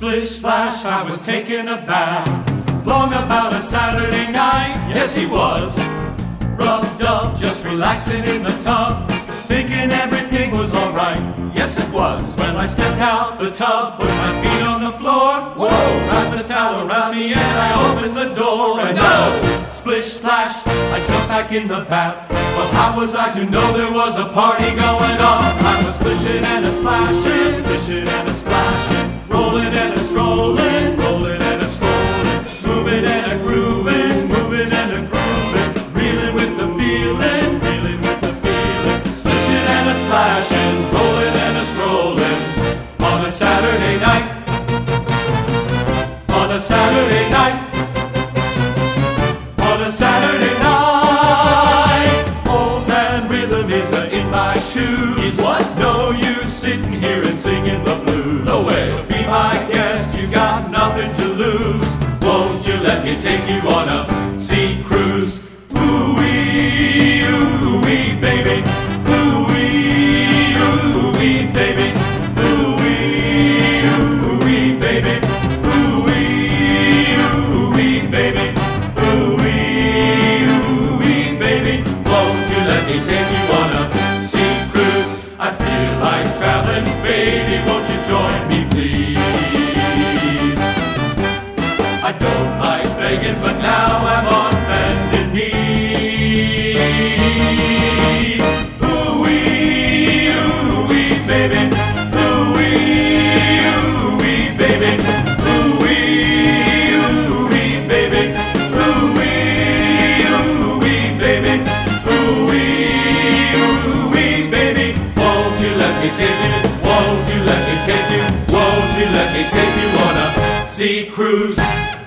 Splish splash, I was taking a bath. Long about a Saturday night, yes he was. Rubbed up, just relaxing in the tub, thinking everything was alright, yes it was. When I stepped out the tub, put my feet on the floor, whoa, wrapped the towel around me and I opened the door. And no, splish splash, I jumped back in the bath. Well, how was I to know there was a party going on? I was splishing and a splashing, splishing and a splashing, rolling and a strolling, rolling and a strolling, moving and a grooving, moving and a grooving, reeling with the feeling, reeling with the feeling, splishing and a splashing, rolling and a strolling, on a Saturday night, on a Saturday night, on a Saturday night. Old man rhythm is in my shoes. Is what? No use sitting here and singing the blues. No way. So be my guest, you got nothing to lose. Won't you let me take you on a sea cruise? Ooh-wee, ooh-wee, baby. Ooh-wee, ooh-wee, baby. Ooh-wee, ooh-wee, baby. Ooh-wee, ooh-wee, baby. Ooh-wee, ooh-wee, baby. Won't you let me take you on a sea cruise? I feel like traveling, baby. Won't you join me, please? I don't like begging, but now I'm on bended knees. Ooh-wee, ooh-wee, baby. Ooh-wee, ooh-wee, baby. Ooh-wee, ooh-wee, baby. Ooh-wee, ooh-wee, baby. Ooh-wee, ooh-wee, baby. Won't you let me take you? Won't you let me take you? Won't you let me take you on a sea cruise?